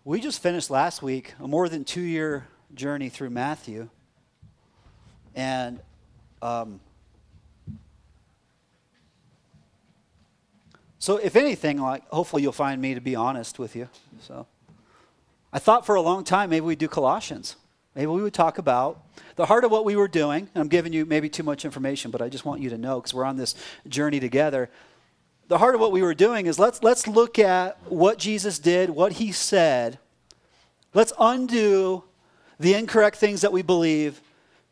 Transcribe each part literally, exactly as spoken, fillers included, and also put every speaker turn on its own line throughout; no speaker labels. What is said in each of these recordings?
We just finished last week a more than two-year journey through Matthew. And um, so if anything, like hopefully you'll find me to be honest with you. So I thought for a long time maybe we'd do Colossians. Maybe we would talk about the heart of what we were doing. And I'm giving you maybe too much information, but I just want you to know because we're on this journey together. The heart of what we were doing is let's let's look at what Jesus did, what he said. Let's undo the incorrect things that we believe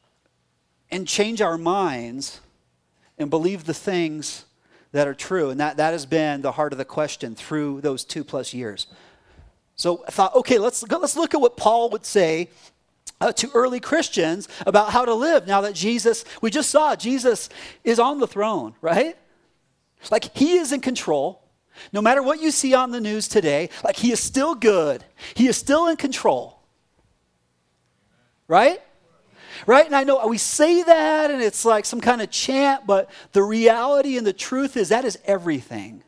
and change our minds and believe the things that are true. And that, that has been the heart of the question through those two plus years. So I thought, okay, let's let's look at what Paul would say uh, to early Christians about how to live now that Jesus, we just saw Jesus is on the throne, right? Like he is in control. No matter what you see on the news today, like he is still good. He is still in control. Right? Right? And I know we say that and it's like some kind of chant, but the reality and the truth is that is everything.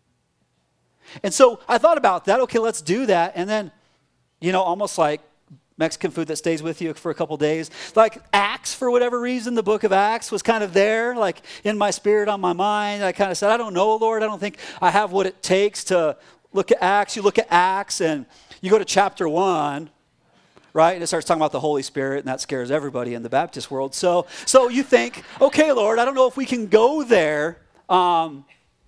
And so I thought about that. Okay, let's do that. And then, you know, almost like Mexican food that stays with you for a couple days. Like Acts, for whatever reason, the book of Acts was kind of there, like in my spirit, on my mind. I kind of said, I don't know, Lord. I don't think I have what it takes to look at Acts. You look at Acts and you go to chapter one, right? And it starts talking about the Holy Spirit, and that scares everybody in the Baptist world. So, so you think, okay, Lord, I don't know if we can go there. Um,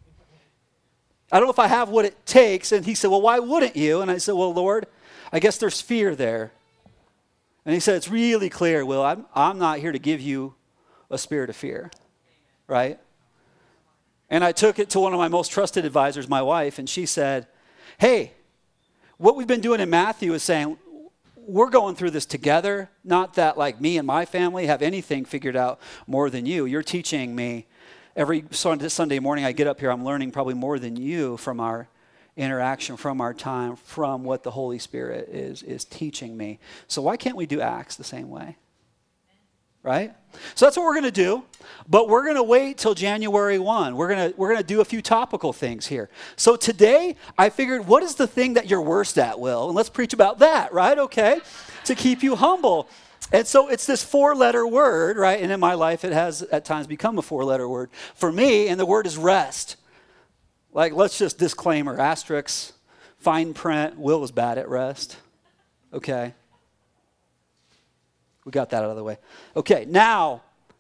I don't know if I have what it takes. And he said, well, why wouldn't you? And I said, well, Lord, I guess there's fear there. And he said, it's really clear, Will, I'm, I'm not here to give you a spirit of fear, right? And I took it to one of my most trusted advisors, my wife, and she said, hey, what we've been doing in Matthew is saying, we're going through this together, not that like me and my family have anything figured out more than you. You're teaching me every Sunday morning I get up here, I'm learning probably more than you from our interaction, from our time, from what the Holy Spirit is is teaching me. So why can't we do Acts the same way? Right? So that's what we're going to do, but we're going to wait till January first. We're going to we're going to do a few topical things here. So today, I figured, what is the thing that you're worst at, Will? And let's preach about that, right? Okay? To keep you humble. And so it's this four-letter word, right? And in my life, it has at times become a four-letter word for me, and the word is rest. Like, let's just disclaimer, asterisk, fine print, Will was bad at rest. Okay. We got that out of the way. Okay, now,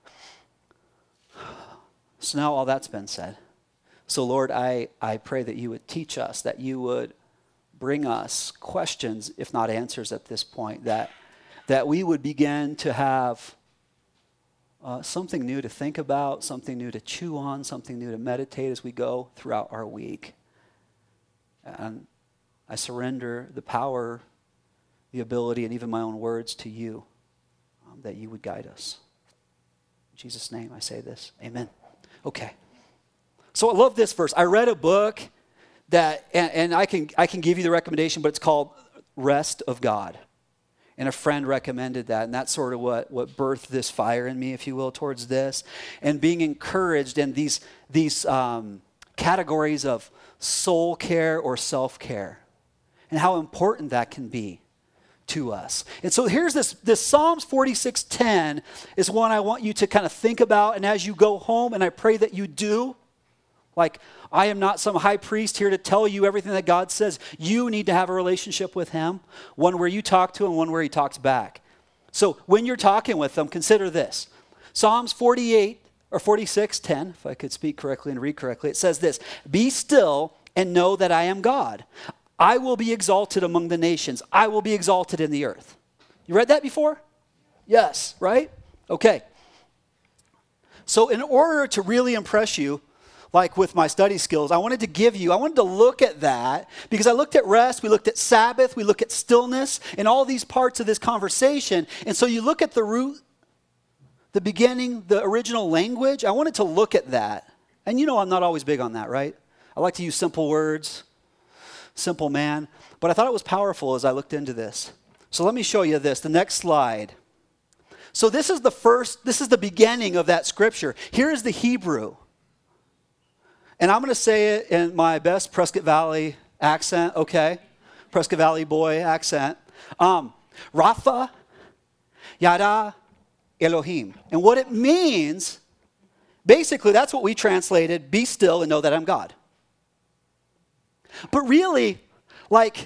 so now all that's been said. So Lord, I, I pray that you would teach us, that you would bring us questions, if not answers at this point, that, that we would begin to have Uh, something new to think about, something new to chew on, something new to meditate as we go throughout our week. And I surrender the power, the ability, and even my own words to you, um, that you would guide us. In Jesus' name I say this. Amen. Okay. So I love this verse. I read a book that, and, and I can I can give you the recommendation, but it's called Rest of God. And a friend recommended that, and that's sort of what, what birthed this fire in me, if you will, towards this. And being encouraged in these, these um, categories of soul care or self-care, and how important that can be to us. And so here's this, this Psalms forty-six ten is one I want you to kind of think about, and as you go home, and I pray that you do, like, I am not some high priest here to tell you everything that God says. You need to have a relationship with him, one where you talk to him, one where he talks back. So when you're talking with him, consider this. Psalms forty-eight or forty-six ten, if I could speak correctly and read correctly, it says this: be still and know that I am God. I will be exalted among the nations. I will be exalted in the earth. You read that before? Yes, right? Okay. So in order to really impress you, like with my study skills, I wanted to give you, I wanted to look at that because I looked at rest, we looked at Sabbath, we look at stillness, and all these parts of this conversation. And so you look at the root, the beginning, the original language. I wanted to look at that. And you know I'm not always big on that, right? I like to use simple words, simple man. But I thought it was powerful as I looked into this. So let me show you this, the next slide. So this is the first, this is the beginning of that scripture. Here is the Hebrew. And I'm going to say it in my best Prescott Valley accent, okay? Prescott Valley boy accent. Um, Rapha, Yada, Elohim. And what it means, basically, that's what we translated, be still and know that I'm God. But really, like,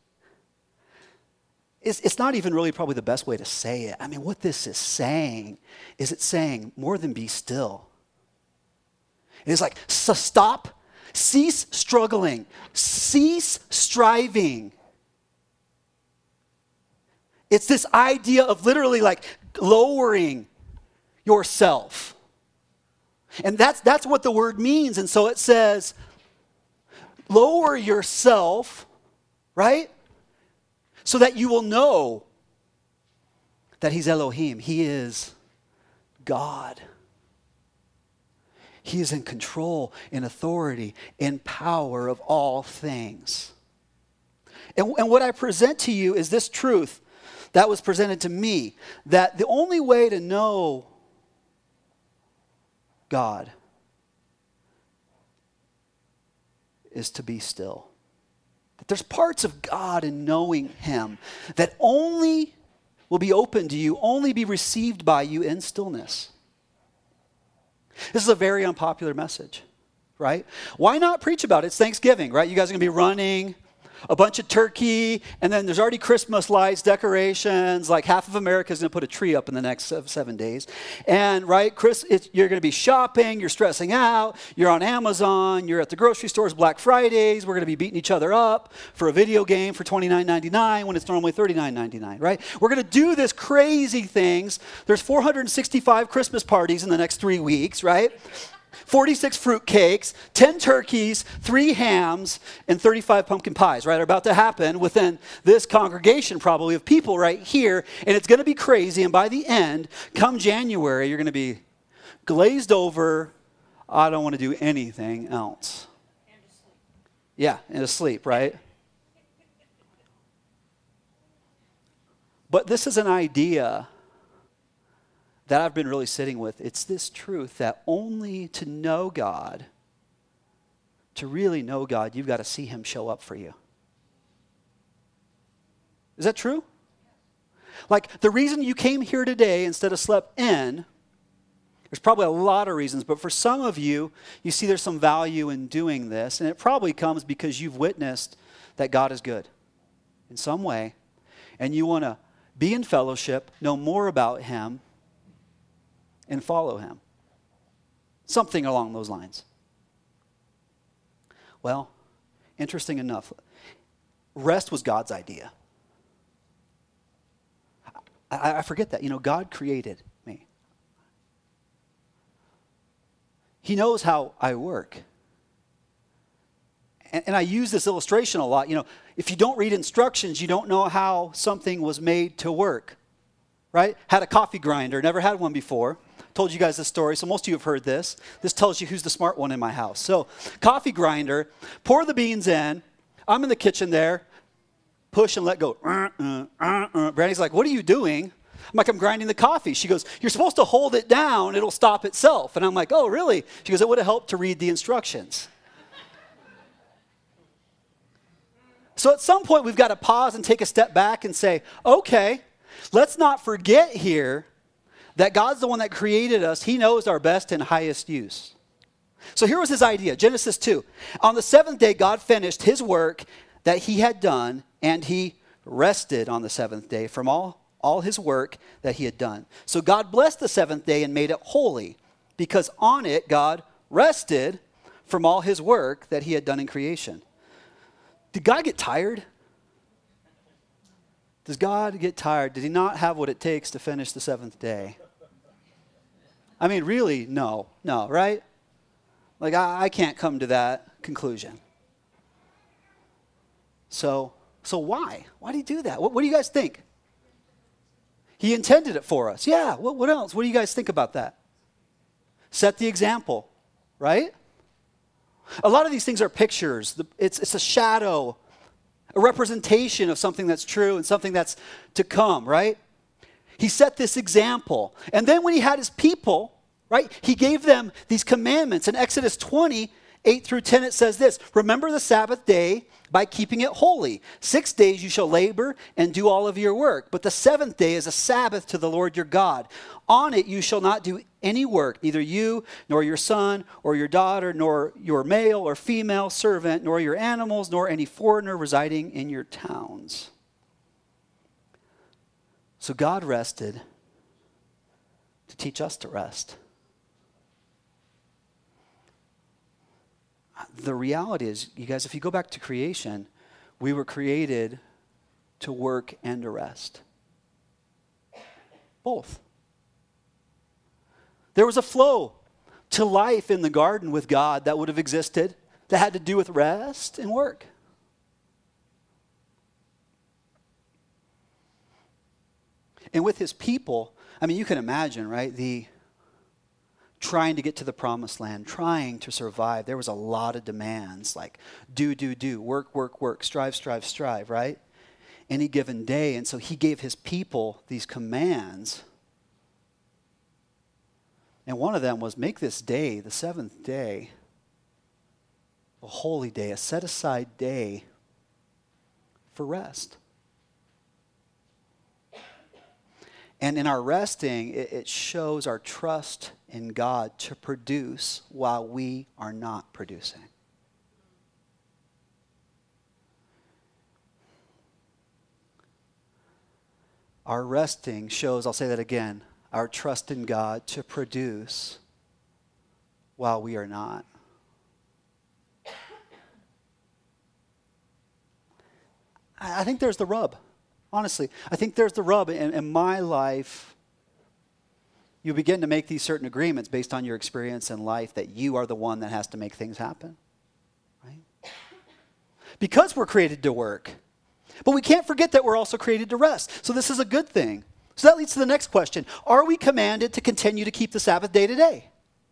it's, it's not even really probably the best way to say it. I mean, what this is saying is it's saying more than be still. It's like, so stop, cease struggling, cease striving. It's this idea of literally like lowering yourself. And that's that's what the word means. And so it says, lower yourself, right? So that you will know that he's Elohim. He is God. He is in control, in authority, in power of all things. And, and what I present to you is this truth that was presented to me, that the only way to know God is to be still. That there's parts of God in knowing him that only will be open to you, only be received by you in stillness. This is a very unpopular message, right? Why not preach about it? It's Thanksgiving, right? You guys are going to be running a bunch of turkey, and then there's already Christmas lights, decorations. Like half of America is going to put a tree up in the next seven days. And, right, Chris, it's, you're going to be shopping, you're stressing out, you're on Amazon, you're at the grocery stores, Black Fridays. We're going to be beating each other up for a video game for twenty-nine ninety-nine when it's normally thirty-nine ninety-nine, right? We're going to do this crazy things. There's four hundred sixty-five Christmas parties in the next three weeks, right? forty-six fruit cakes, ten turkeys, three hams, and thirty-five pumpkin pies, right, are about to happen within this congregation probably of people right here. And it's going to be crazy. And by the end, come January, you're going to be glazed over. I don't want to do anything else. And asleep. Yeah, and asleep, right? But this is an idea that I've been really sitting with. It's this truth that only to know God, to really know God, you've got to see him show up for you. Is that true? Like the reason you came here today instead of slept in, there's probably a lot of reasons, but for some of you, you see there's some value in doing this, and it probably comes because you've witnessed that God is good in some way, and you want to be in fellowship, know more about him, and follow him. Something along those lines. Well, interesting enough, rest was God's idea. I, I forget that. You know, God created me. He knows how I work. And, and I use this illustration a lot. You know, if you don't read instructions, you don't know how something was made to work. Right? Had a coffee grinder, never had one before. Told you guys this story, so most of you have heard this. This tells you who's the smart one in my house. So, coffee grinder, pour the beans in. I'm in the kitchen there. Push and let go. Uh, uh, uh, uh. Brandy's like, what are you doing? I'm like, I'm grinding the coffee. She goes, you're supposed to hold it down. It'll stop itself. And I'm like, oh, really? She goes, it would have helped to read the instructions. So at some point, we've got to pause and take a step back and say, okay, let's not forget here that God's the one that created us. He knows our best and highest use. So here was his idea, Genesis two. On the seventh day, God finished his work that he had done, and he rested on the seventh day from all, all his work that he had done. So God blessed the seventh day and made it holy, because on it God rested from all his work that he had done in creation. Did God get tired? Does God get tired? Did he not have what it takes to finish the seventh day? I mean, really, no, no, right? Like, I, I can't come to that conclusion. So, so why? Why did he do that? What, what do you guys think? He intended it for us. Yeah, what, what else? What do you guys think about that? Set the example, right? A lot of these things are pictures. It's, it's a shadow, a representation of something that's true and something that's to come, right? He set this example. And then when he had his people, right, he gave them these commandments. In Exodus twenty, eight through ten, it says this, remember the Sabbath day by keeping it holy. Six days you shall labor and do all of your work, but the seventh day is a Sabbath to the Lord your God. On it you shall not do any work, neither you, nor your son, or your daughter, nor your male or female servant, nor your animals, nor any foreigner residing in your towns. So God rested to teach us to rest. The reality is, you guys, if you go back to creation, we were created to work and to rest. Both. There was a flow to life in the garden with God that would have existed that had to do with rest and work. And with his people, I mean, you can imagine, right, the trying to get to the promised land, trying to survive. There was a lot of demands like do, do, do, work, work, work, strive, strive, strive, right? Any given day. And so he gave his people these commands. And one of them was make this day, the seventh day, a holy day, a set-aside day for rest. And in our resting, it, it shows our trust in God to produce while we are not producing. Our resting shows, I'll say that again, our trust in God to produce while we are not. I, I think there's the rub. Honestly, I think there's the rub in, in my life. You begin to make these certain agreements based on your experience in life that you are the one that has to make things happen. Right? Because we're created to work. But we can't forget that we're also created to rest. So this is a good thing. So that leads to the next question. Are we commanded to continue to keep the Sabbath day today?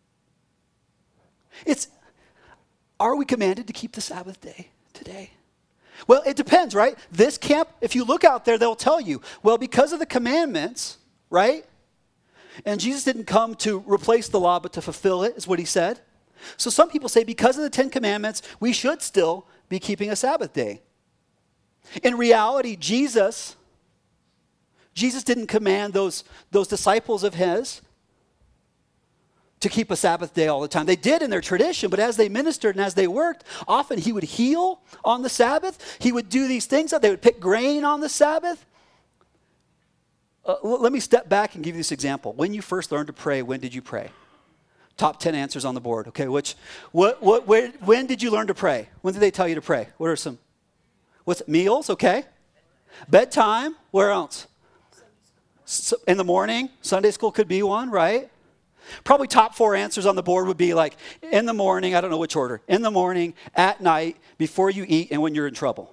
It's, are we commanded to keep the Sabbath day today? Well, it depends, right? This camp, if you look out there, they'll tell you, well, because of the commandments, right? And Jesus didn't come to replace the law, but to fulfill it, is what he said. So some people say because of the Ten Commandments, we should still be keeping a Sabbath day. In reality, Jesus, Jesus didn't command those, those disciples of his to keep a Sabbath day all the time. They did in their tradition, but as they ministered and as they worked, often he would heal on the Sabbath. He would do these things. They would pick grain on the Sabbath. Uh, l- let me step back and give you this example. When you first learned to pray, when did you pray? Top ten answers on the board. Okay, which, what, what, where, when did you learn to pray? When did they tell you to pray? What are some? What's it? Meals? Okay. Bedtime? Where else? So, in the morning? Sunday school could be one, right? Probably top four answers on the board would be like in the morning, I don't know which order, in the morning, at night, before you eat, and when you're in trouble.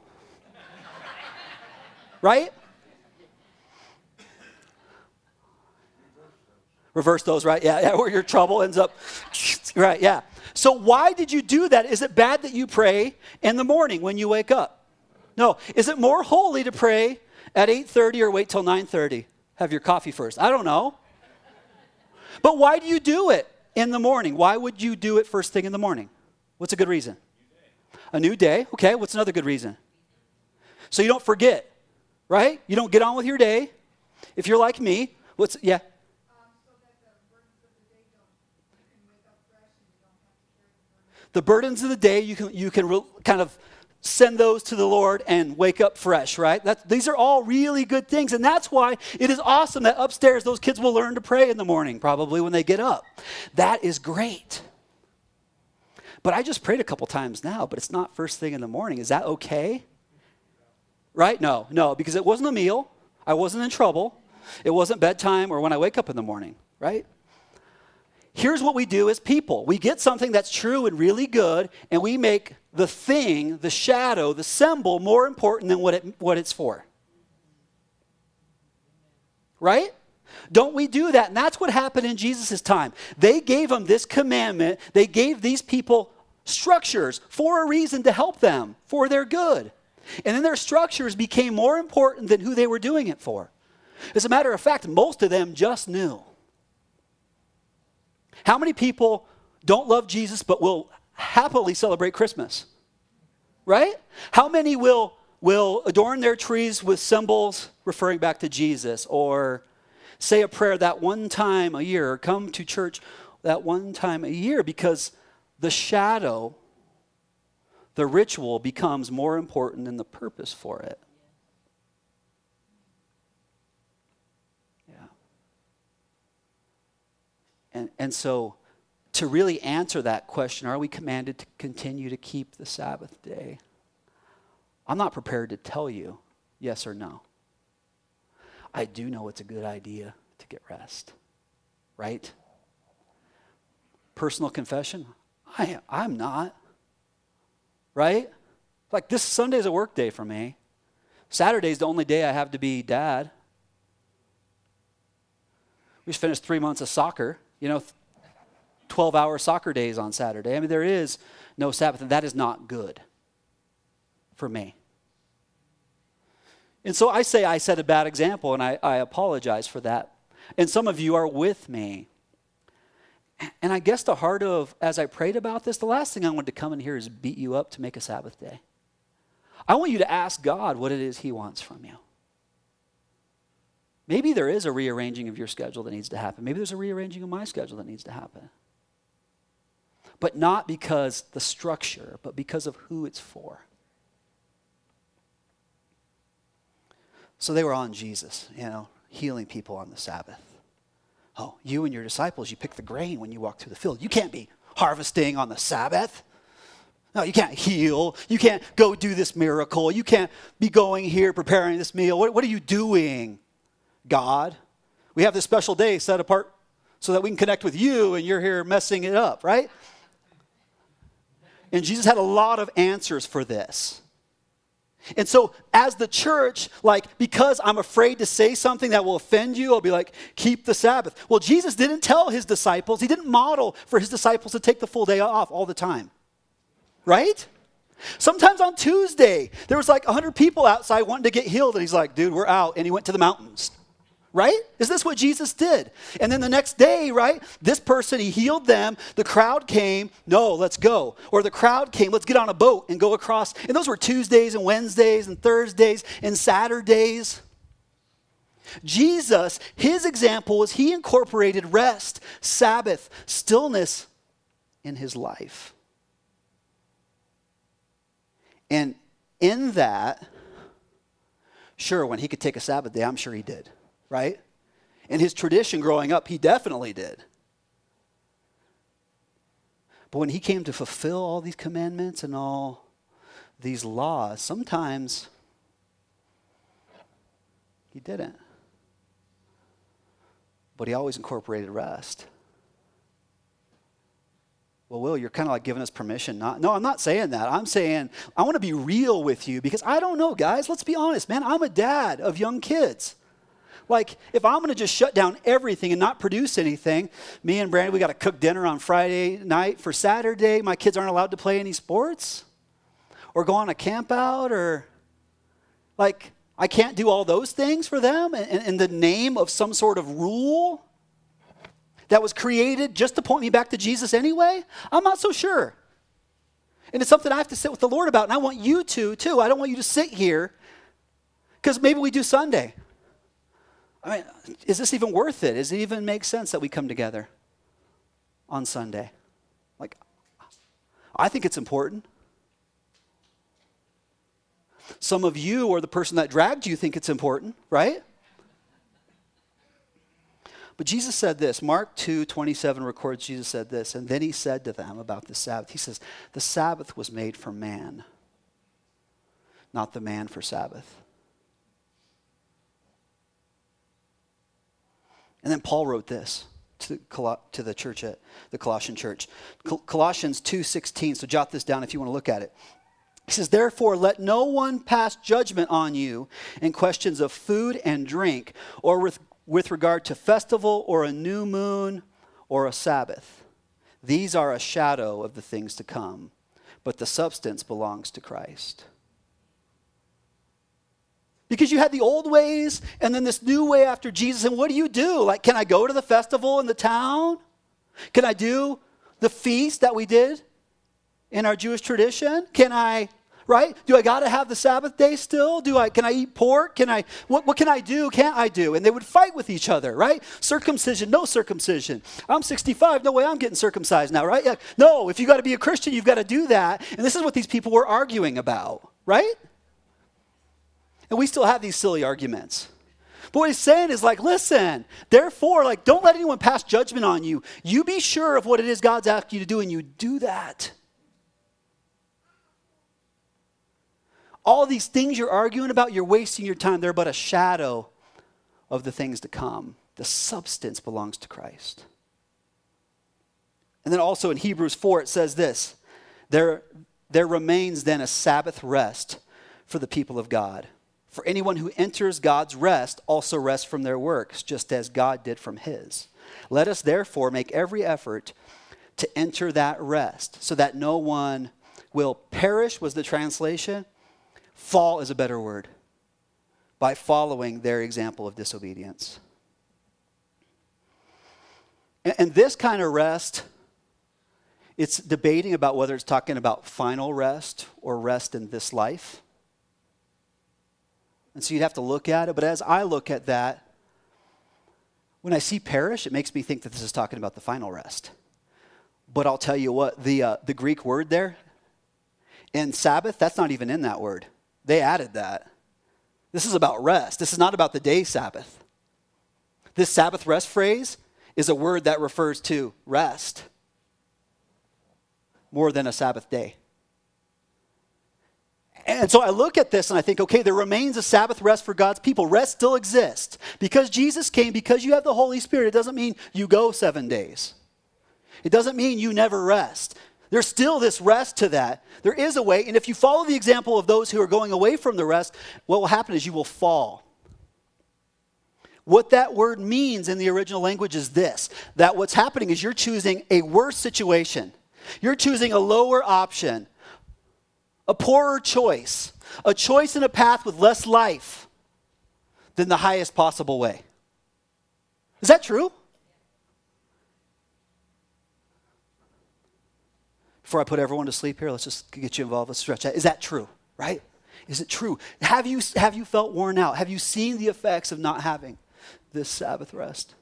Right? Reverse those, right? Yeah, yeah, where your trouble ends up. Right, yeah. So why did you do that? Is it bad that you pray in the morning when you wake up? No. Is it more holy to pray at eight thirty or wait till nine thirty? Have your coffee first. I don't know. But why do you do it in the morning? Why would you do it first thing in the morning? What's a good reason? A new day. Okay, what's another good reason? So you don't forget, right? You don't get on with your day. If you're like me, what's, yeah? Um, so that the burdens of the day don't, you can wake up fresh and you don't have to carry the burdens. The burdens of the day, you can, you can re- kind of send those to the Lord and wake up fresh, right? That, these are all really good things. And that's why it is awesome that upstairs those kids will learn to pray in the morning, probably when they get up. That is great. But I just prayed a couple times now, but it's not first thing in the morning. Is that okay? Right? No, no, because it wasn't a meal. I wasn't in trouble. It wasn't bedtime or when I wake up in the morning, right? Here's what we do as people. We get something that's true and really good, and we make the thing, the shadow, the symbol more important than what it what it's for. Right? Don't we do that? And that's what happened in Jesus' time. They gave them this commandment. They gave these people structures for a reason to help them, for their good. And then their structures became more important than who they were doing it for. As a matter of fact, most of them just knew. How many people don't love Jesus but will happily celebrate Christmas? Right? How many will will adorn their trees with symbols referring back to Jesus, or say a prayer that one time a year, or come to church that one time a year, because the shadow, the ritual becomes more important than the purpose for it. Yeah. And, and so to really answer that question, are we commanded to continue to keep the Sabbath day? I'm not prepared to tell you yes or no. I do know it's a good idea to get rest, right? Personal confession, I, I'm not, right? Like this Sunday's a work day for me. Saturday's the only day I have to be dad. We just finished three months of soccer, you know, twelve-hour soccer days on Saturday. I mean, there is no Sabbath, and that is not good for me. And so I say I set a bad example, and I, I apologize for that. And some of you are with me. And I guess the heart of, as I prayed about this, the last thing I wanted to come in here is beat you up to make a Sabbath day. I want you to ask God what it is he wants from you. Maybe there is a rearranging of your schedule that needs to happen. Maybe there's a rearranging of my schedule that needs to happen. But not because the structure, but because of who it's for. So they were on Jesus, you know, healing people on the Sabbath. Oh, you and your disciples, you pick the grain when you walk through the field. You can't be harvesting on the Sabbath. No, you can't heal. You can't go do this miracle. You can't be going here preparing this meal. What, what are you doing, God? We have this special day set apart so that we can connect with you, and you're here messing it up, right? And Jesus had a lot of answers for this. And so as the church, like, because I'm afraid to say something that will offend you, I'll be like, keep the Sabbath. Well, Jesus didn't tell his disciples, he didn't model for his disciples to take the full day off all the time. Right? Sometimes on Tuesday, there was like one hundred people outside wanting to get healed, and he's like, dude, we're out. And he went to the mountains. Right? Is this what Jesus did? And then the next day, right, this person, he healed them. The crowd came, no, let's go. Or the crowd came, let's get on a boat and go across. And those were Tuesdays and Wednesdays and Thursdays and Saturdays. Jesus, his example was he incorporated rest, Sabbath, stillness in his life. And in that, sure, when he could take a Sabbath day, I'm sure he did. Right? In his tradition growing up, he definitely did. But when he came to fulfill all these commandments and all these laws, sometimes he didn't. But he always incorporated rest. Well, Will, you're kind of like giving us permission. Not, no, I'm not saying that. I'm saying I want to be real with you because I don't know, guys. Let's be honest, man. I'm a dad of young kids. Like, if I'm going to just shut down everything and not produce anything, me and Brandon, we got to cook dinner on Friday night for Saturday. My kids aren't allowed to play any sports or go on a camp out, or like, I can't do all those things for them in, in the name of some sort of rule that was created just to point me back to Jesus anyway. I'm not so sure. And it's something I have to sit with the Lord about, and I want you to, too. I don't want you to sit here because maybe we do Sunday. I mean, is this even worth it? Does it even make sense that we come together on Sunday? Like, I think it's important. Some of you or the person that dragged you think it's important, right? But Jesus said this. Mark two twenty-seven records Jesus said this. And then he said to them about the Sabbath. He says, the Sabbath was made for man, not the man for Sabbath. And then Paul wrote this to, to the church at the Colossian church. Colossians two sixteen, so jot this down if you want to look at it. He says, therefore, let no one pass judgment on you in questions of food and drink, or with, with regard to festival or a new moon or a Sabbath. These are a shadow of the things to come, but the substance belongs to Christ. Because you had the old ways and then this new way after Jesus. And what do you do? Like, can I go to the festival in the town? Can I do the feast that we did in our Jewish tradition? Can I, right? Do I got to have the Sabbath day still? Do I, can I eat pork? Can I, what, what can I do? Can't I do? And they would fight with each other, right? Circumcision, no circumcision. I'm sixty-five, no way I'm getting circumcised now, right? Yeah, no, if you got to be a Christian, you've got to do that. And this is what these people were arguing about, right? And we still have these silly arguments. But what he's saying is like, listen, therefore, like, don't let anyone pass judgment on you. You be sure of what it is God's asked you to do, and you do that. All these things you're arguing about, you're wasting your time. They're but a shadow of the things to come. The substance belongs to Christ. And then also in Hebrews four, it says this, there, there remains then a Sabbath rest for the people of God. For anyone who enters God's rest also rests from their works, just as God did from his. Let us therefore make every effort to enter that rest, so that no one will perish, was the translation. Fall is a better word, by following their example of disobedience. And, and this kind of rest, it's debating about whether it's talking about final rest or rest in this life. And so you'd have to look at it. But as I look at that, when I see perish, it makes me think that this is talking about the final rest. But I'll tell you what, the uh, the Greek word there, in Sabbath, that's not even in that word. They added that. This is about rest. This is not about the day Sabbath. This Sabbath rest phrase is a word that refers to rest more than a Sabbath day. And so I look at this and I think, okay, there remains a Sabbath rest for God's people. Rest still exists. Because Jesus came, because you have the Holy Spirit, it doesn't mean you go seven days. It doesn't mean you never rest. There's still this rest to that. There is a way, and if you follow the example of those who are going away from the rest, what will happen is you will fall. What that word means in the original language is this, that what's happening is you're choosing a worse situation. You're choosing a lower option. A poorer choice, a choice in a path with less life than the highest possible way. Is that true? Before I put everyone to sleep here, let's just get you involved. Let's stretch that. Is that true, right? Is it true? Have you, have you felt worn out? Have you seen the effects of not having this Sabbath rest?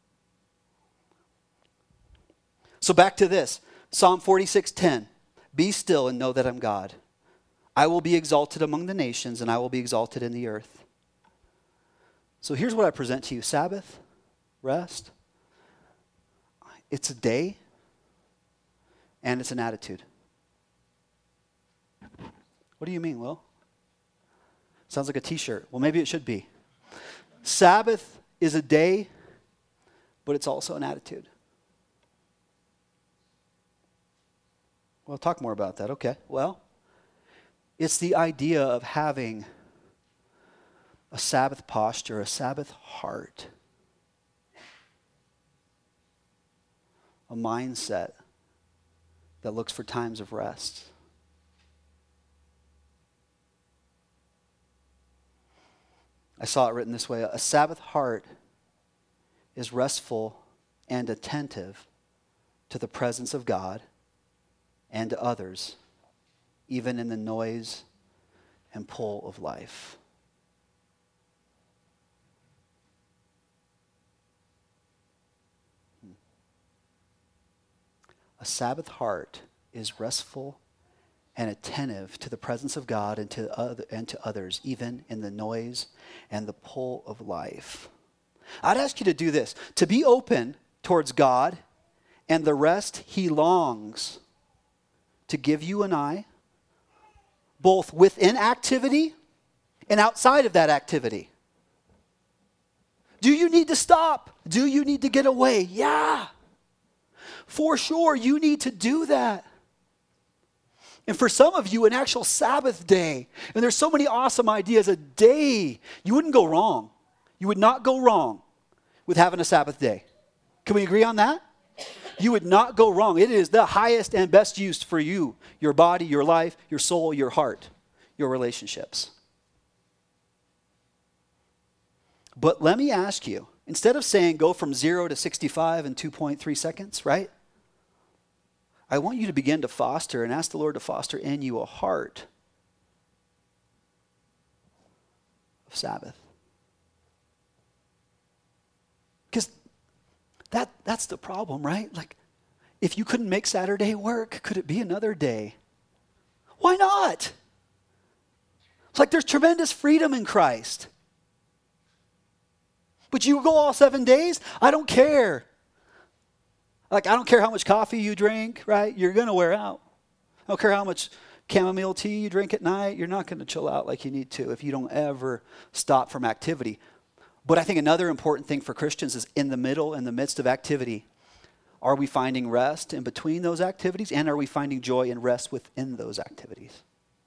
So back to this, Psalm forty-six ten. Be still and know that I'm God. I will be exalted among the nations, and I will be exalted in the earth. So here's what I present to you. Sabbath, rest, it's a day, and it's an attitude. What do you mean, Will? Sounds like a t-shirt. Well, maybe it should be. Sabbath is a day, but it's also an attitude. Well, talk more about that. Okay, well, it's the idea of having a Sabbath posture, a Sabbath heart, a mindset that looks for times of rest. I saw it written this way, a Sabbath heart is restful and attentive to the presence of God and to others, even in the noise and pull of life. A Sabbath heart is restful and attentive to the presence of God and to other, and to others, even in the noise and the pull of life. I'd ask you to do this, to be open towards God and the rest He longs to give you and I, both within activity and outside of that activity. Do you need to stop? Do you need to get away? Yeah. For sure, you need to do that. And for some of you, an actual Sabbath day, and there's so many awesome ideas, a day, you wouldn't go wrong. You would not go wrong with having a Sabbath day. Can we agree on that? You would not go wrong. It is the highest and best use for you, your body, your life, your soul, your heart, your relationships. But let me ask you, instead of saying go from zero to sixty-five in two point three seconds, right? I want you to begin to foster and ask the Lord to foster in you a heart of Sabbath. Because that, that's the problem, right? Like, if you couldn't make Saturday work, could it be another day? Why not? It's like there's tremendous freedom in Christ. But you go all seven days? I don't care. Like, I don't care how much coffee you drink, right? You're going to wear out. I don't care how much chamomile tea you drink at night. You're not going to chill out like you need to if you don't ever stop from activity. But I think another important thing for Christians is in the middle, in the midst of activity, are we finding rest in between those activities, and are we finding joy and rest within those activities?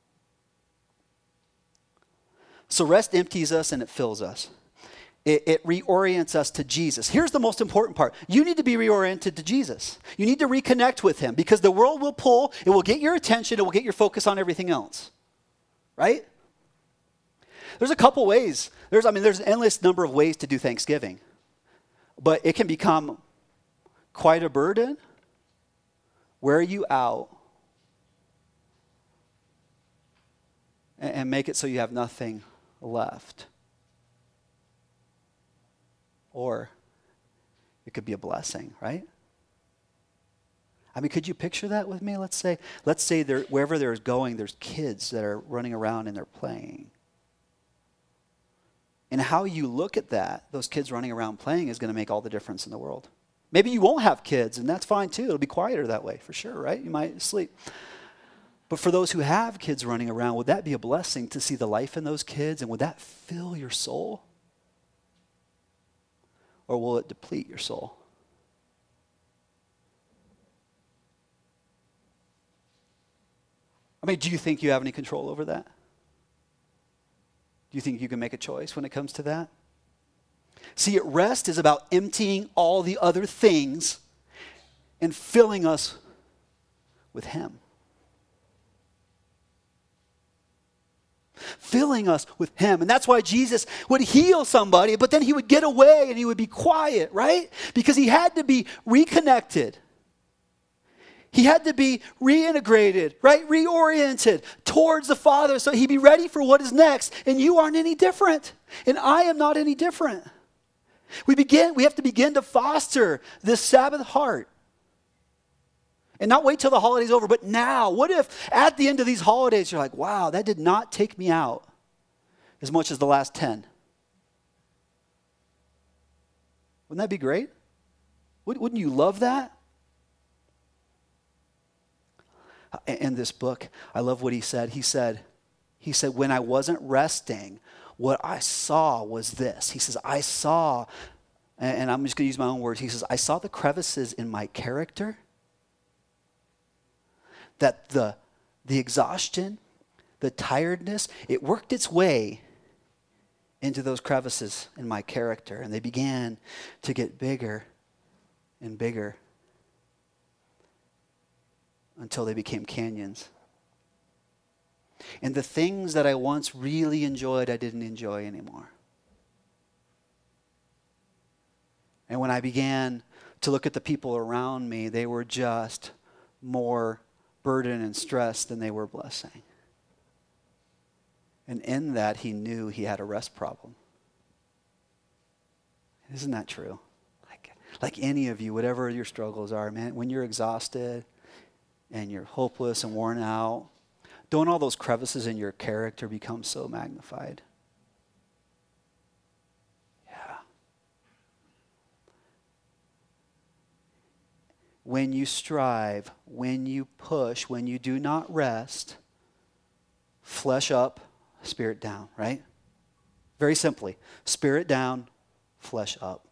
So rest empties us and it fills us. It, it reorients us to Jesus. Here's the most important part. You need to be reoriented to Jesus. You need to reconnect with him because the world will pull, it will get your attention, it will get your focus on everything else. Right? There's a couple ways. There's, I mean, there's an endless number of ways to do Thanksgiving. But it can become quite a burden. Wear you out. And, and make it so you have nothing left. Or it could be a blessing, right? I mean, could you picture that with me? Let's say, let's say there, wherever they're going, there's kids that are running around and they're playing. And how you look at that, those kids running around playing, is going to make all the difference in the world. Maybe you won't have kids, and that's fine too. It'll be quieter that way, for sure, right? You might sleep. But for those who have kids running around, would that be a blessing to see the life in those kids? And would that fill your soul? Or will it deplete your soul? I mean, do you think you have any control over that? Do you think you can make a choice when it comes to that? See, rest is about emptying all the other things and filling us with him. Filling us with him. And that's why Jesus would heal somebody, but then he would get away and he would be quiet, right? Because he had to be reconnected. He had to be reintegrated, right? Reoriented towards the Father so he'd be ready for what is next. And you aren't any different. And I am not any different. We begin, we have to begin to foster this Sabbath heart. And not wait till the holiday's over, but now. What if at the end of these holidays you're like, wow, that did not take me out as much as the last ten? Wouldn't that be great? Wouldn't you love that? In this book, I love what he said. He said, he said, when I wasn't resting, what I saw was this. He says, I saw, and I'm just going to use my own words. He says, I saw the crevices in my character, that the, the exhaustion, the tiredness, it worked its way into those crevices in my character, and they began to get bigger and bigger until they became canyons. And the things that I once really enjoyed, I didn't enjoy anymore. And when I began to look at the people around me, they were just more burden and stress than they were blessing. And in that, he knew he had a rest problem. Isn't that true? Like, like any of you, whatever your struggles are, man, when you're exhausted and you're hopeless and worn out, don't all those crevices in your character become so magnified? Yeah. When you strive, when you push, when you do not rest, flesh up, spirit down, right? Very simply, spirit down, flesh up.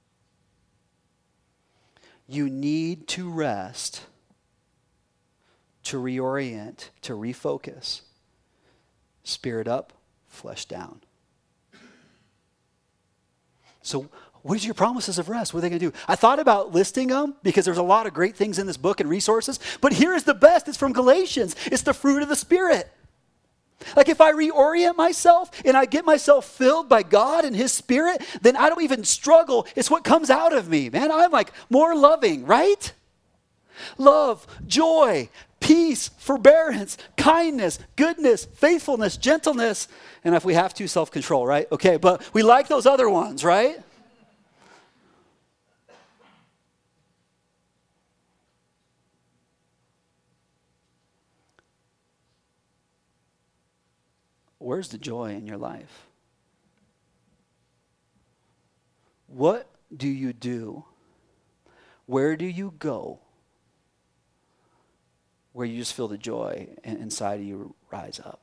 You need to rest to reorient, to refocus. Spirit up, flesh down. So what is your promises of rest? What are they going to do? I thought about listing them because there's a lot of great things in this book and resources, but here's the best. It's from Galatians. It's the fruit of the Spirit. Like if I reorient myself and I get myself filled by God and his Spirit, then I don't even struggle. It's what comes out of me, man. I'm like more loving, right? love, joy, peace, forbearance, kindness, goodness, faithfulness, gentleness, and if we have to, self-control, right? Okay, but we like those other ones, right? Where's the joy in your life? What do you do? Where do you go where you just feel the joy inside of you rise up?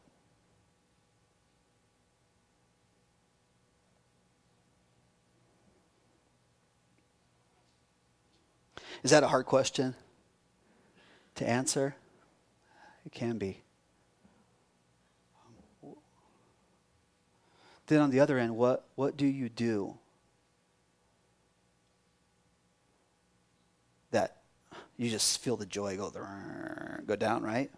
Is that a hard question to answer? It can be. Then on the other end, what, what do you do that you just feel the joy go, go down, right?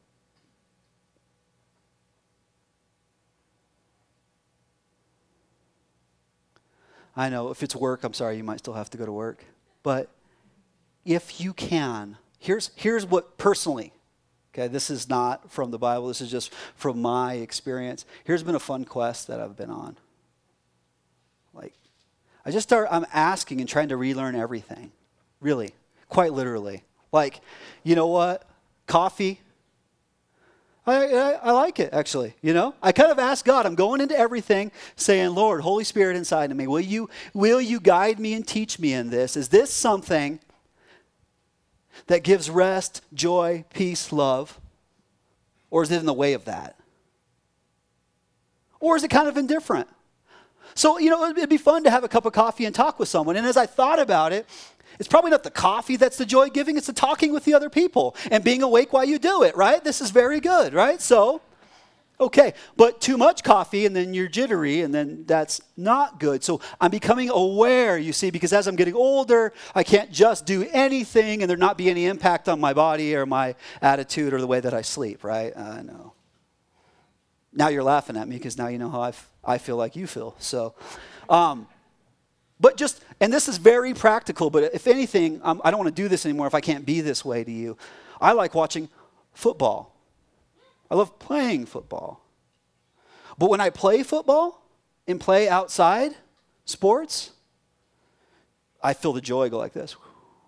I know if it's work, I'm sorry, you might still have to go to work. But if you can, here's, here's what personally, okay, this is not from the Bible. This is just from my experience. Here's been a fun quest that I've been on. Like, I just start, I'm asking and trying to relearn everything. Really, quite literally. Like, you know what? Coffee. I, I, I like it, actually, you know? I kind of ask God, I'm going into everything saying, Lord, Holy Spirit inside of me, will you, will you guide me and teach me in this? Is this something that gives rest, joy, peace, love? Or is it in the way of that? Or is it kind of indifferent? So, you know, it'd be fun to have a cup of coffee and talk with someone. And as I thought about it, it's probably not the coffee that's the joy giving, it's the talking with the other people and being awake while you do it, right? This is very good, right? So, okay, but too much coffee and then you're jittery and then that's not good. So I'm becoming aware, you see, because as I'm getting older, I can't just do anything and there not be any impact on my body or my attitude or the way that I sleep, right? I know. Now you're laughing at me because now you know how I, f- I feel like you feel. So, um, but just, and this is very practical, but if anything, um, I don't want to do this anymore if I can't be this way to you. I like watching football. I love playing football. But when I play football and play outside sports, I feel the joy go like this.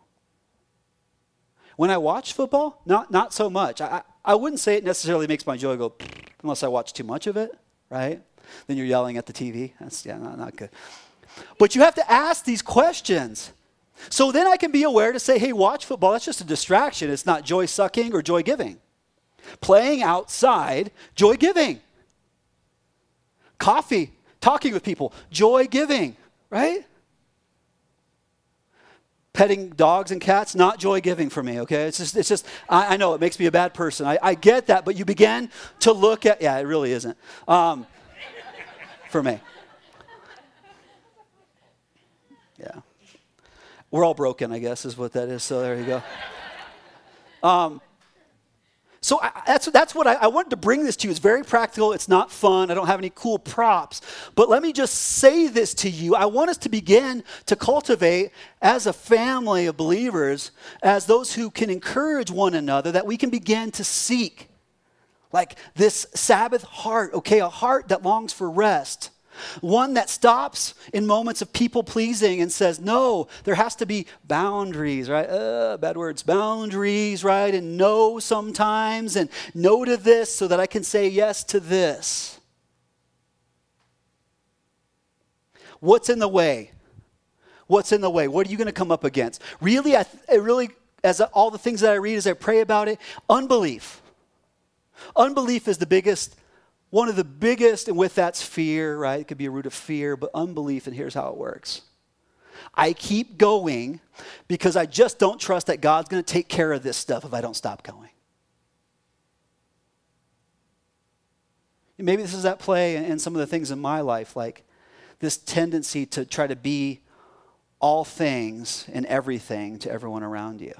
When I watch football, not, not so much. I, I wouldn't say it necessarily makes my joy go unless I watch too much of it, right? Then you're yelling at the T V. That's, yeah, not, not good. But you have to ask these questions. So then I can be aware to say, hey, watch football. That's just a distraction. It's not joy-sucking or joy-giving. Playing outside, joy-giving. Coffee, talking with people, joy-giving, right? Petting dogs and cats, not joy-giving for me, okay? It's just, it's just. I, I know it makes me a bad person. I, I get that, but you begin to look at, yeah, it really isn't, um, for me. Yeah. We're all broken, I guess, is what that is, so there you go. Um, so I, that's, that's what I, I wanted to bring this to you. It's very practical. It's not fun. I don't have any cool props. But let me just say this to you. I want us to begin to cultivate as a family of believers, as those who can encourage one another, that we can begin to seek like this Sabbath heart, okay, a heart that longs for rest. One that stops in moments of people pleasing and says, no, there has to be boundaries, right? Uh, bad words, boundaries, right? And no sometimes, and no to this so that I can say yes to this. What's in the way? What's in the way? What are you going to come up against? Really, I th- really, as all the things that I read, as I pray about it, unbelief. Unbelief is the biggest One of the biggest, and with that's fear, right? It could be a root of fear, but unbelief, and here's how it works. I keep going because I just don't trust that God's going to take care of this stuff if I don't stop going. And maybe this is at play in some of the things in my life, like this tendency to try to be all things and everything to everyone around you.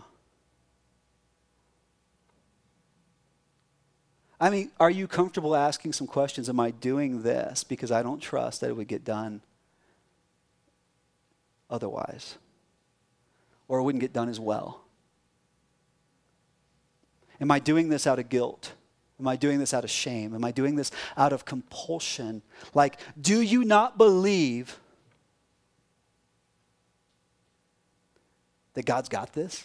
I mean, are you comfortable asking some questions? Am I doing this because I don't trust that it would get done otherwise? Or it wouldn't get done as well? Am I doing this out of guilt? Am I doing this out of shame? Am I doing this out of compulsion? Like, do you not believe that God's got this?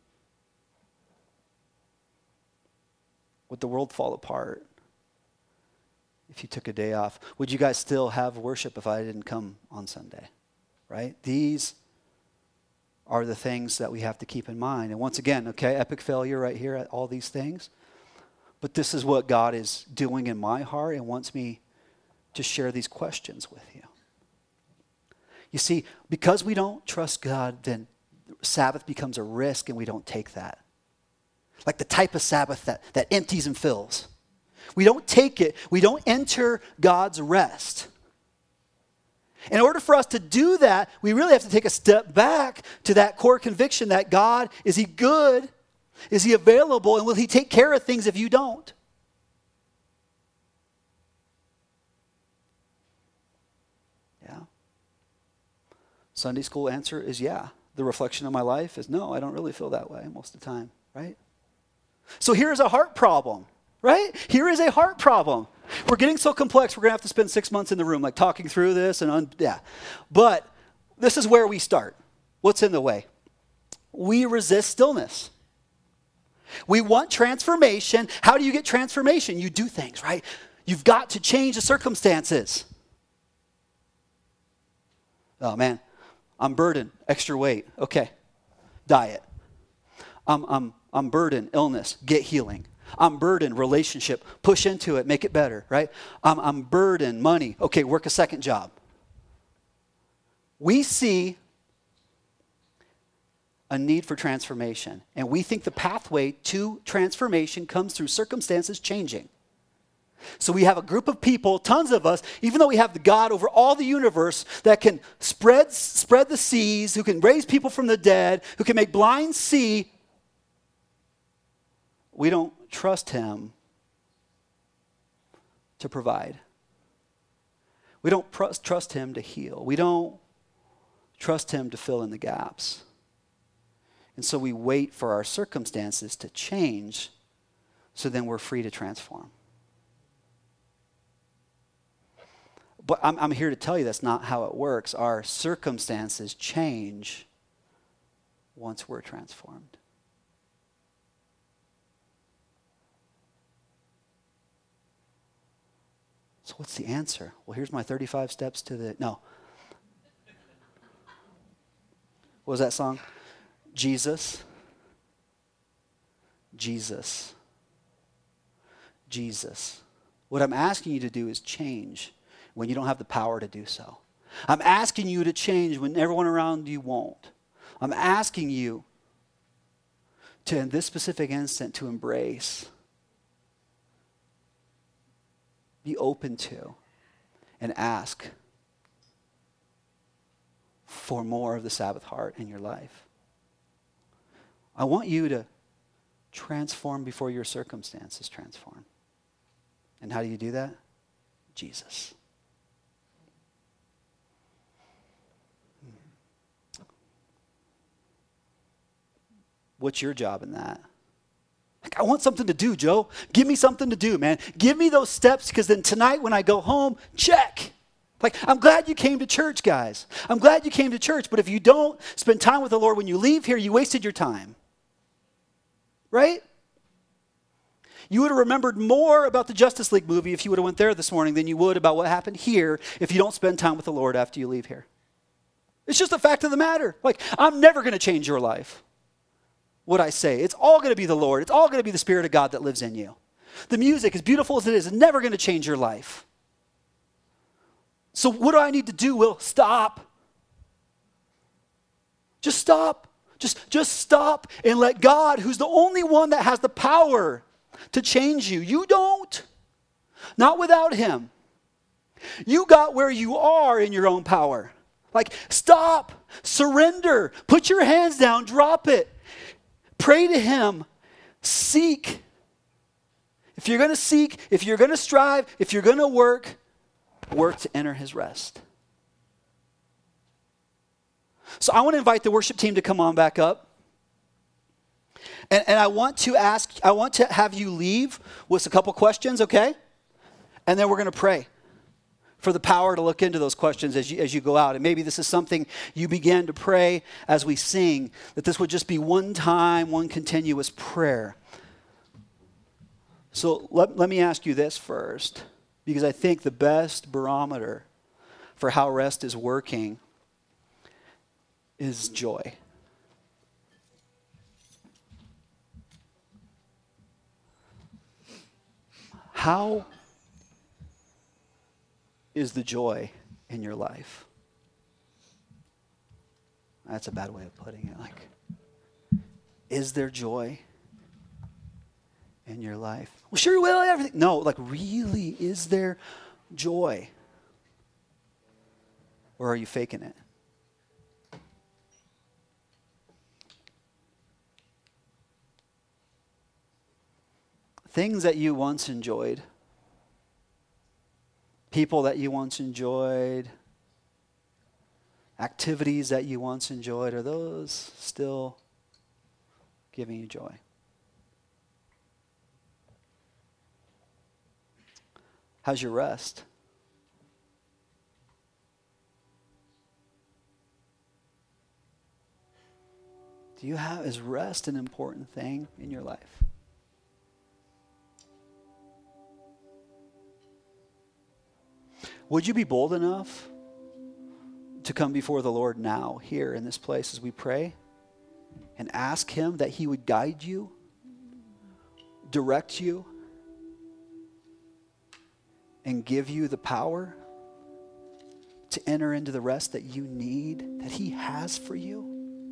Would the world fall apart if you took a day off? Would you guys still have worship if I didn't come on Sunday? Right? These are the things that we have to keep in mind. And once again, okay, epic failure right here at all these things. But this is what God is doing in my heart and wants me to share these questions with you. You see, because we don't trust God, then Sabbath becomes a risk and we don't take that. Like the type of Sabbath that, that empties and fills. We don't take it. We don't enter God's rest. In order for us to do that, we really have to take a step back to that core conviction that God, is he good? Is he available? And will he take care of things if you don't? Yeah. Sunday school answer is yeah. The reflection of my life is no, I don't really feel that way most of the time, right? So here's a heart problem, right? Here is a heart problem. We're getting so complex, we're going to have to spend six months in the room, like talking through this and, un- yeah. But this is where we start. What's in the way? We resist stillness. We want transformation. How do you get transformation? You do things, right? You've got to change the circumstances. Oh man, I'm burdened, extra weight. Okay, diet. I'm, I'm, I'm burdened, illness, get healing. I'm burdened, relationship, push into it, make it better, right? I'm, I'm burdened, money. Okay, work a second job. We see a need for transformation, and we think the pathway to transformation comes through circumstances changing. So we have a group of people, tons of us, even though we have the God over all the universe that can spread, spread the seas, who can raise people from the dead, who can make blind see, we don't trust him to provide. We don't pr- trust him to heal. We don't trust him to fill in the gaps. And so we wait for our circumstances to change so then we're free to transform. But I'm, I'm here to tell you that's not how it works. Our circumstances change once we're transformed. So what's the answer? Well, here's my thirty-five steps to the, no. What was that song? Jesus, Jesus, Jesus. What I'm asking you to do is change when you don't have the power to do so. I'm asking you to change when everyone around you won't. I'm asking you to, in this specific instant, to embrace, be open to, and ask for more of the Sabbath heart in your life. I want you to transform before your circumstances transform. And how do you do that? Jesus. What's your job in that? Like, I want something to do, Joe. Give me something to do, man. Give me those steps, because then tonight when I go home, check. Like, I'm glad you came to church, guys. I'm glad you came to church, but if you don't spend time with the Lord when you leave here, you wasted your time. Right? You would have remembered more about the Justice League movie if you would have went there this morning than you would about what happened here if you don't spend time with the Lord after you leave here. It's just a fact of the matter. Like, I'm never going to change your life. What I say, it's all going to be the Lord. It's all going to be the Spirit of God that lives in you. The music, as beautiful as it is, is never going to change your life. So what do I need to do? Will, stop. Just stop. Just, just stop and let God, who's the only one that has the power to change you. You don't. Not without him. You got where you are in your own power. Like, stop. Surrender. Put your hands down. Drop it. Pray to him. Seek. If you're going to seek, if you're going to strive, if you're going to work, work to enter his rest. So I want to invite the worship team to come on back up. And, and I want to ask, I want to have you leave with a couple questions, okay? And then we're going to pray for the power to look into those questions as you, as you go out. And maybe this is something you began to pray as we sing, that this would just be one time, one continuous prayer. So let, let me ask you this first, because I think the best barometer for how rest is working is joy. How is the joy in your life? That's a bad way of putting it. Like, is there joy in your life? Well, sure, well, everything. No, like, really, is there joy? Or are you faking it? Things that you once enjoyed, people that you once enjoyed, activities that you once enjoyed, are those still giving you joy? How's your rest? Do you have, is rest an important thing in your life? Would you be bold enough to come before the Lord now, here in this place as we pray, and ask Him that He would guide you, direct you, and give you the power to enter into the rest that you need, that He has for you?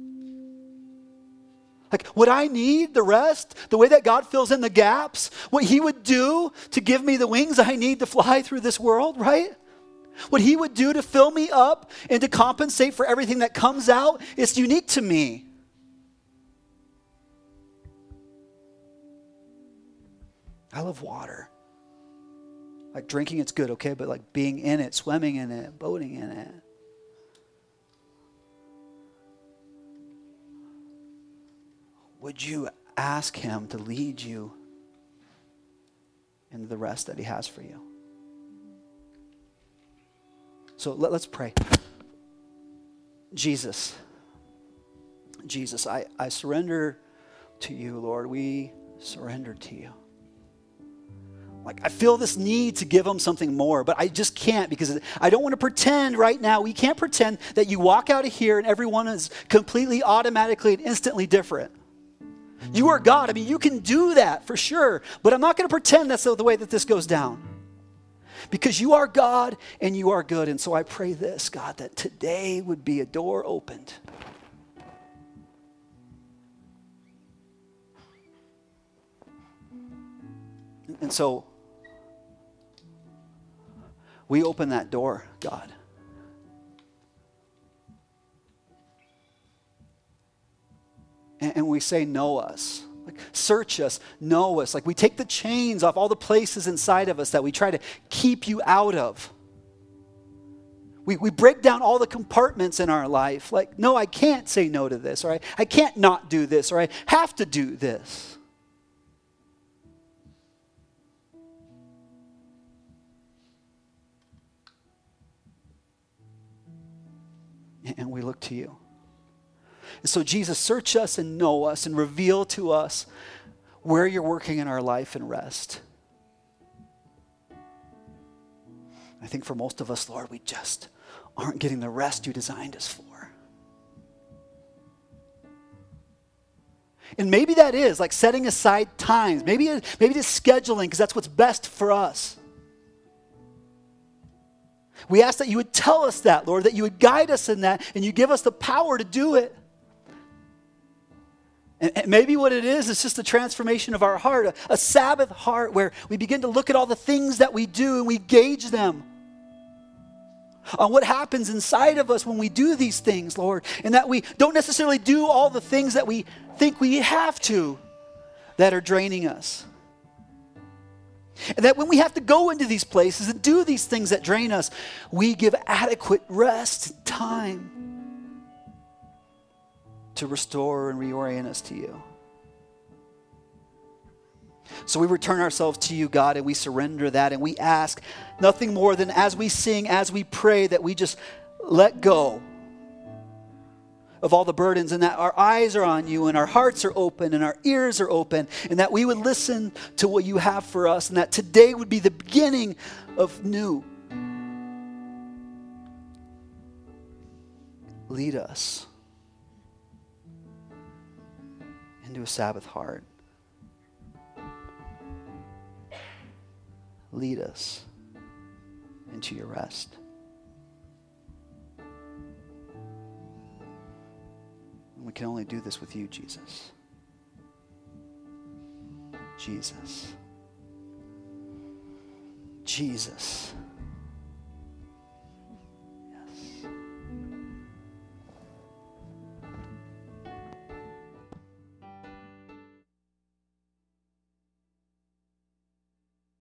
Like, would I need the rest, the way that God fills in the gaps, what He would do to give me the wings I need to fly through this world, right? What He would do to fill me up and to compensate for everything that comes out is unique to me. I love water. Like, drinking it's good, okay, but like being in it, swimming in it, boating in it. Would you ask Him to lead you into the rest that He has for you? So let, let's pray. Jesus, Jesus, I, I surrender to you, Lord. We surrender to you. Like, I feel this need to give Him something more, but I just can't, because I don't want to pretend right now. We can't pretend that you walk out of here and everyone is completely automatically and instantly different. You are God. I mean, you can do that for sure, but I'm not going to pretend that's the way that this goes down. Because you are God and you are good. And so I pray this, God, that today would be a door opened. And so we open that door, God. And, and we say, know us. Like, search us, know us. Like, we take the chains off all the places inside of us that we try to keep you out of. We, we break down all the compartments in our life. Like, no, I can't say no to this, or I, I can't not do this, or I have to do this. And we look to you. And so, Jesus, search us and know us and reveal to us where you're working in our life and rest. I think for most of us, Lord, we just aren't getting the rest you designed us for. And maybe that is like setting aside times. Maybe, maybe it's scheduling, because that's what's best for us. We ask that you would tell us that, Lord, that you would guide us in that, and you give us the power to do it. And maybe what it is, is just a transformation of our heart, a, a Sabbath heart where we begin to look at all the things that we do and we gauge them on what happens inside of us when we do these things, Lord. And that we don't necessarily do all the things that we think we have to that are draining us. And that when we have to go into these places and do these things that drain us, we give adequate rest and time to restore and reorient us to you. So we return ourselves to you, God, and we surrender that, and we ask nothing more than as we sing, as we pray, that we just let go of all the burdens, and that our eyes are on you, and our hearts are open, and our ears are open, and that we would listen to what you have for us, and that today would be the beginning of new. Lead us into a Sabbath heart. Lead us into your rest. And we can only do this with you, Jesus. Jesus. Jesus.